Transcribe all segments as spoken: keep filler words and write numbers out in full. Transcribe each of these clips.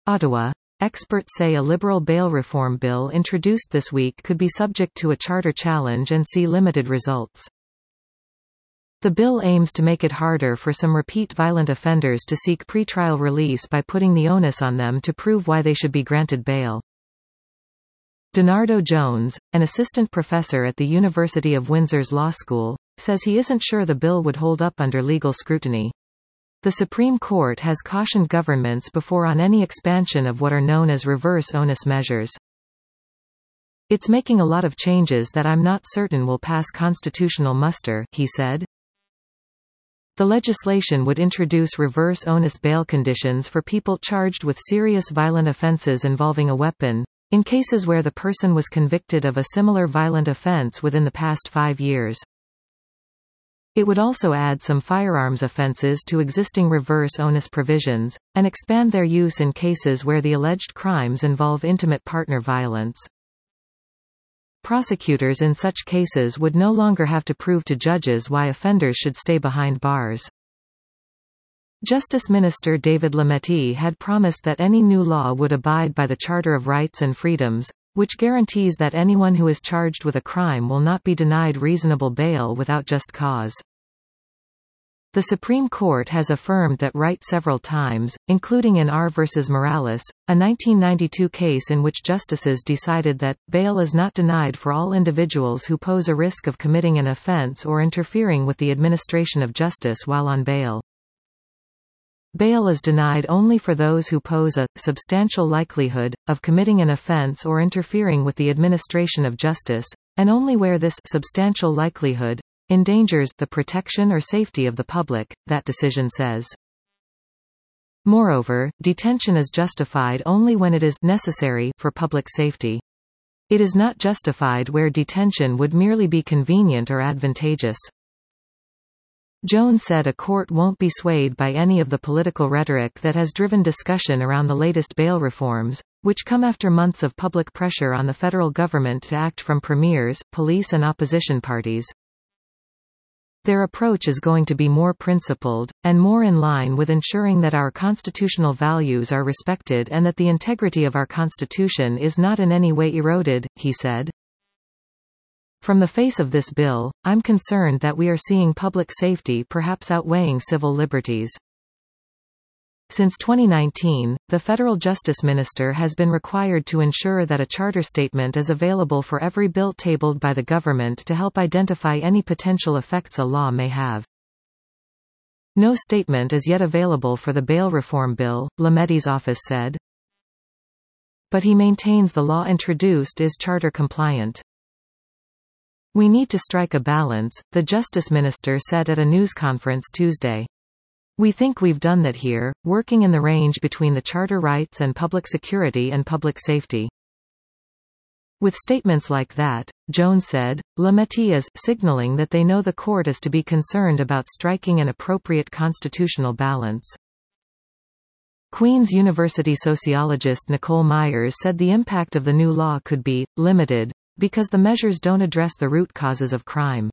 Ottawa. Experts say a Liberal bail reform bill introduced this week could be subject to a charter challenge and see limited results. The bill aims to make it harder for some repeat violent offenders to seek pretrial release by putting the onus on them to prove why they should be granted bail. Donardo Jones, an assistant professor at the University of Windsor's law school, says he isn't sure the bill would hold up under legal scrutiny. The Supreme Court has cautioned governments before on any expansion of what are known as reverse onus measures. It's making a lot of changes that I'm not certain will pass constitutional muster, he said. The legislation would introduce reverse onus bail conditions for people charged with serious violent offenses involving a weapon, in cases where the person was convicted of a similar violent offense within the past five years. It would also add some firearms offenses to existing reverse onus provisions, and expand their use in cases where the alleged crimes involve intimate partner violence. Prosecutors in such cases would no longer have to prove to judges why offenders should stay behind bars. Justice Minister David Lametti had promised that any new law would abide by the Charter of Rights and Freedoms, which guarantees that anyone who is charged with a crime will not be denied reasonable bail without just cause. The Supreme Court has affirmed that right several times, including in R versus Morales, a nineteen ninety-two case in which justices decided that bail is not denied for all individuals who pose a risk of committing an offense or interfering with the administration of justice while on bail. Bail is denied only for those who pose a substantial likelihood of committing an offense or interfering with the administration of justice, and only where this substantial likelihood endangers the protection or safety of the public, that decision says. Moreover, detention is justified only when it is necessary for public safety. It is not justified where detention would merely be convenient or advantageous. Jones said a court won't be swayed by any of the political rhetoric that has driven discussion around the latest bail reforms, which come after months of public pressure on the federal government to act from premiers, police and opposition parties. Their approach is going to be more principled, and more in line with ensuring that our constitutional values are respected and that the integrity of our Constitution is not in any way eroded, he said. From the face of this bill, I'm concerned that we are seeing public safety perhaps outweighing civil liberties. Since twenty nineteen, the federal justice minister has been required to ensure that a charter statement is available for every bill tabled by the government to help identify any potential effects a law may have. No statement is yet available for the bail reform bill, Lametti's office said. But he maintains the law introduced is charter compliant. We need to strike a balance, the Justice Minister said at a news conference Tuesday. We think we've done that here, working in the range between the charter rights and public security and public safety. With statements like that, Jones said, Lametti is signaling that they know the court is to be concerned about striking an appropriate constitutional balance. Queen's University sociologist Nicole Myers said the impact of the new law could be limited, because the measures don't address the root causes of crime.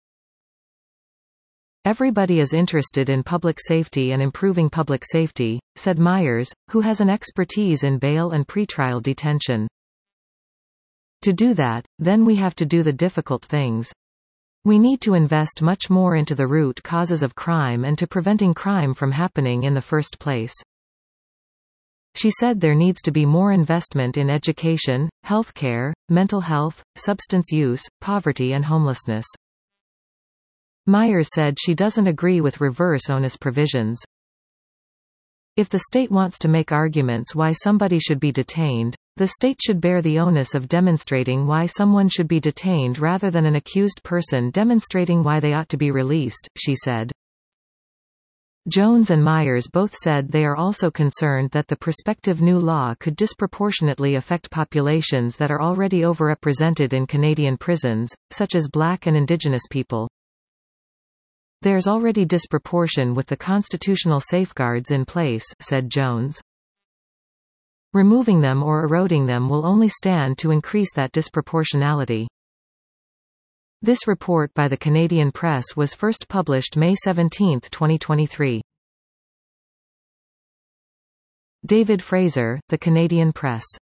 Everybody is interested in public safety and improving public safety, said Myers, who has an expertise in bail and pretrial detention. To do that, then we have to do the difficult things. We need to invest much more into the root causes of crime and to preventing crime from happening in the first place. She said there needs to be more investment in education, healthcare, mental health, substance use, poverty and homelessness. Myers said she doesn't agree with reverse onus provisions. If the state wants to make arguments why somebody should be detained, the state should bear the onus of demonstrating why someone should be detained rather than an accused person demonstrating why they ought to be released, she said. Jones and Myers both said they are also concerned that the prospective new law could disproportionately affect populations that are already overrepresented in Canadian prisons, such as Black and Indigenous people. There's already disproportion with the constitutional safeguards in place, said Jones. Removing them or eroding them will only stand to increase that disproportionality. This report by the Canadian Press was first published May seventeenth twenty twenty-three. David Fraser, The Canadian Press.